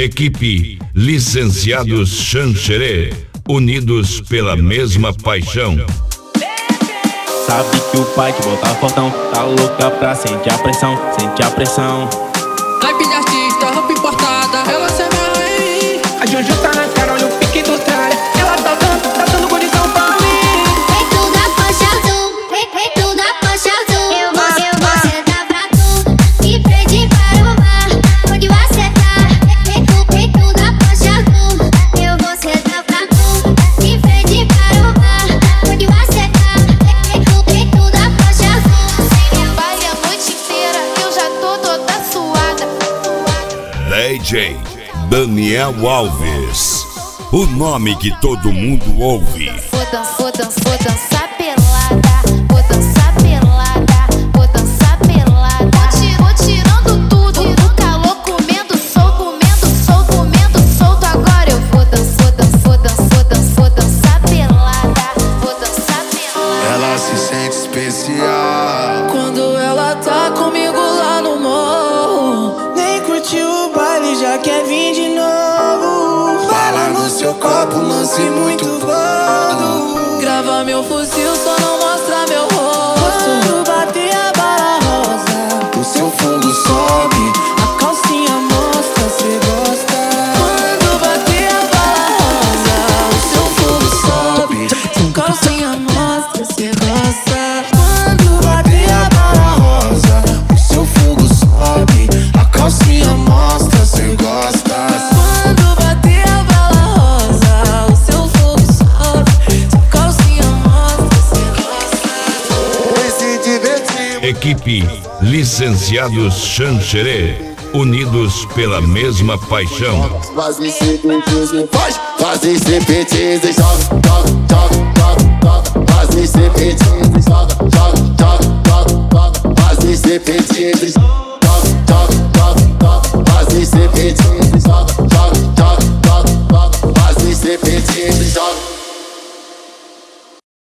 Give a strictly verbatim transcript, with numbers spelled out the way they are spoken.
Equipe Licenciados Xanxerê, unidos pela mesma paixão. Sabe que o pai que bota fortão tá louca pra sentir a pressão, sentir a pressão. Naipe de artista, roupa importada, ela se amarra em. A Jojo tá na cara, olha o pique do tralha. Ela tá dando, tá dando condição pra mim. Vem tu da faixa azul, vem, vem tu da faixa azul. Eu vou, eu vou sentar pra tu, de frente para o mar. Onde você tá? Vem tu, vem tu da faixa azul. Eu vou sentar pra tu, de frente para o mar. Onde você tá? Vem tu, vem tu da faixa azul. Sem o baile a noite inteira, eu já tô toda suada. D J Daniel Alves, o nome que todo mundo ouve. Vou dançar, vou dançar, vou dançar pelada. Vou dançar pelada, vou dançar pelada. Vou, ti- vou tirando tudo, o calor comendo solto, comendo solto, comendo solto. Agora eu vou dançar, vou dançar, vou dançar, vou dançar, vou dançar pelada. Vou dançar pelada. Ela se sente especial Quando ela tá comigo lá no morro, nem curtiu o baile, já quer vir de novo. Bala no seu copo, lance muito gordo. Grava meu fuzil, só não mostra meu rosto. Quando bater a bala rosa, O seu fogo sobe. a calcinha mostra, cê gosta. Quando bater a bala rosa, o seu fogo sobe. A calcinha mostra, cê gosta. Quando bater a bala rosa, O seu fogo sobe. A calcinha mostra, cê gosta. quando bater a bala rosa, o seu fogo sobe. A calcinha mostra, cê gosta. Pois se divertir. Equipe Licenciados Xanxerê, unidos pela mesma paixão. Fazem striptease, faz, fazem striptease, joga, joga, joga, joga, joga. Fazem striptease, joga, joga, joga, joga, joga. Fazem striptease, joga, joga, joga, joga. Fazem striptease.